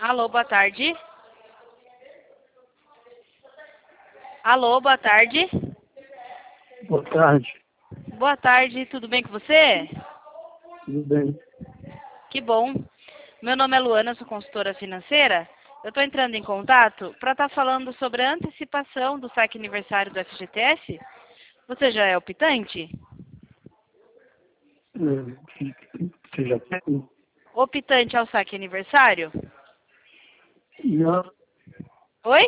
Alô, boa tarde. Alô, boa tarde. Boa tarde, Boa tarde, tudo bem com você? tudo bem? Que bom. Meu nome é Luana, sou consultora financeira. Eu estou entrando em contato para estar falando sobre a antecipação do saque aniversário do FGTS. Você já é optante? Você já tem? Optante ao saque aniversário? Já Oi?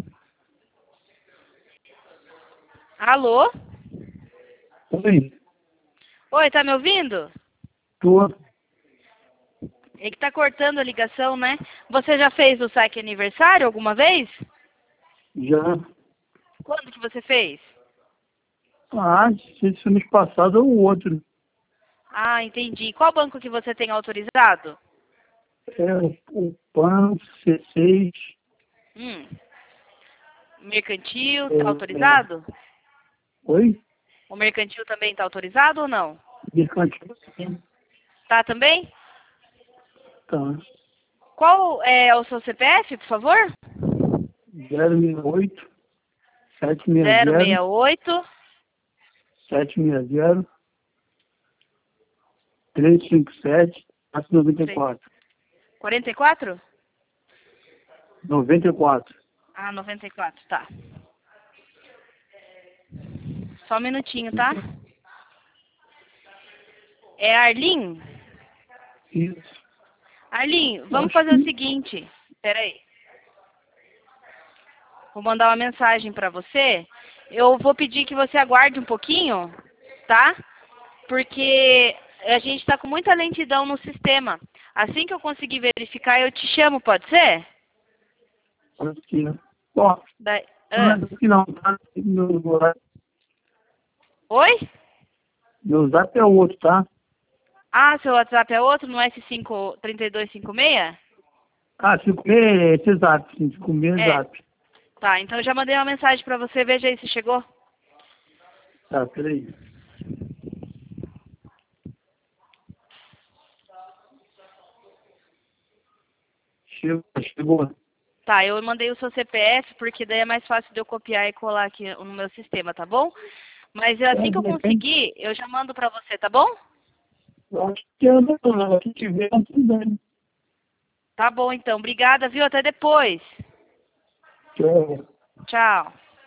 Alô? oi, Oi, tá me ouvindo? tô, É que tá cortando a ligação, né? Você já fez o saque aniversário alguma vez? já. Quando que você fez? Ah, se isso mês passado ou outro. Ah, entendi. Qual banco que você tem autorizado? É o PAN, C6, Hum, mercantil, tá é, autorizado? oi? O mercantil também tá autorizado ou não? Mercantil, sim. Tá também? Tá. Qual é o seu CPF, por favor? 068, 760, 068 760, 357, 94. 44? 94. Ah, 94, tá. Só um minutinho, tá? É Arlin? Isso. Arlin, vamos Acho fazer o que seguinte. Peraí. Vou mandar uma mensagem para você. Eu vou pedir que você aguarde um pouquinho, tá? Porque a gente está com muita lentidão no sistema. Assim que eu conseguir verificar, eu te chamo, pode ser? acho que não. Ó, Daí- não ah. é que não, tá? Oi? Meu zap é outro, tá? Ah, seu WhatsApp é outro no S53256? Ah, 56 é esse zap, 56 É. zap. Tá, então eu já mandei uma mensagem para você. Veja aí se chegou. Tá, peraí. Chegou. Tá, eu mandei o seu CPF porque daí é mais fácil de eu copiar e colar aqui no meu sistema, tá bom? Mas É, assim que eu de repente, conseguir, eu já mando pra você, tá bom? eu acho que anda, aqui tiver, tudo bem. Tá bom então. Obrigada, viu? Até depois. Tchau. Tchau.